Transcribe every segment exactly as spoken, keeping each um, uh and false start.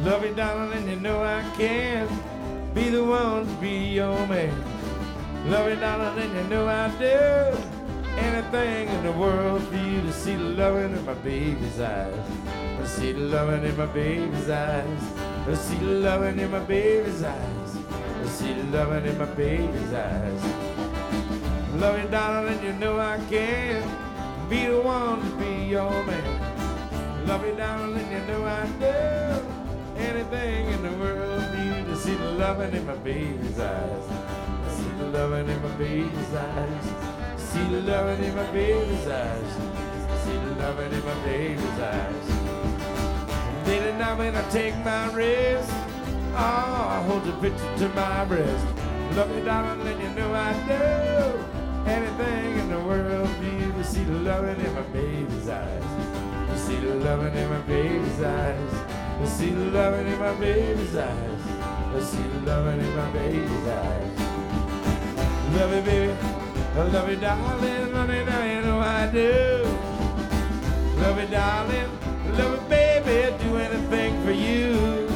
Love you, darling, and you know I can be the one to be your man. Love you, darling, and you know I do anything in the world for you to see the loving in my baby's eyes. To see the loving in my baby's eyes. To see the loving in my baby's eyes. To see the loving in my baby's eyes. Love you, darling, and you know I can be the one to be your man. Love you, darling, and you know I do anything in the world for you to see the loving in my baby's eyes. To see the loving in my baby's eyes. To see the loving in my baby's eyes. To see the loving in my baby's eyes. Daily night when I take my rest, oh, I hold your picture to my breast. Love you, darling, and you know I do anything in the world for you to see the loving in my baby's eyes. To see the loving in my baby's eyes. To see the loving in my baby's eyes. To see the loving in my baby's eyes. Love you, baby. I love you, darling. Love you, now you know I do. Love you, darling. Love you, baby. Do anything for you.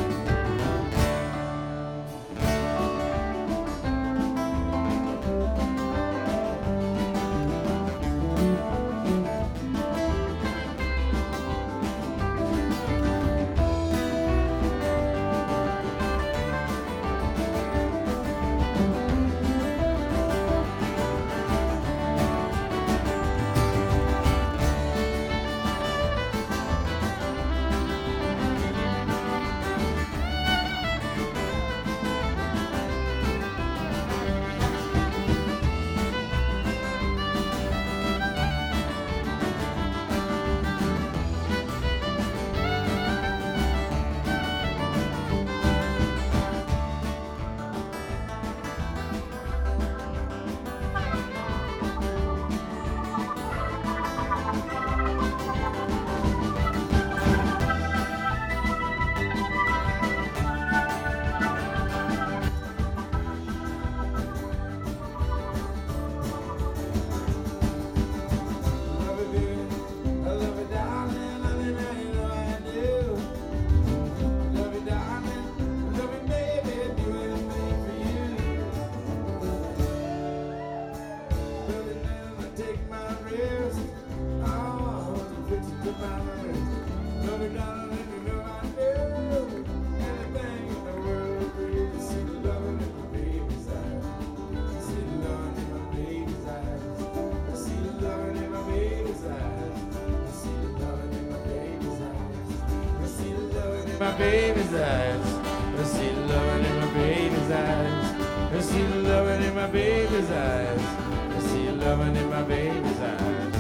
My baby's eyes. I see the loving in my baby's eyes. I see the loving in my baby's eyes. I see the loving in my baby's eyes.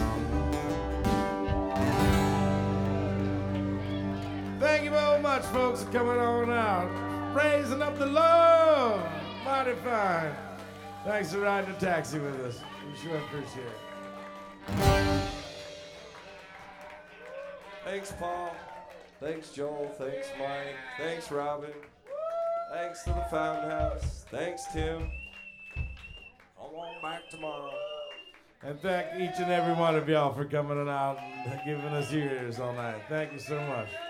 Thank you very much, folks, for coming on out. Raising up the love. Mighty fine. Thanks for riding the taxi with us. We sure appreciate it. Thanks, Paul. Thanks, Joel. Thanks, Mike. Thanks, Robin. Thanks to the Fountain House. Thanks, Tim. Come on back tomorrow. And thank each and every one of y'all for coming on out and giving us ears all night. Thank you so much.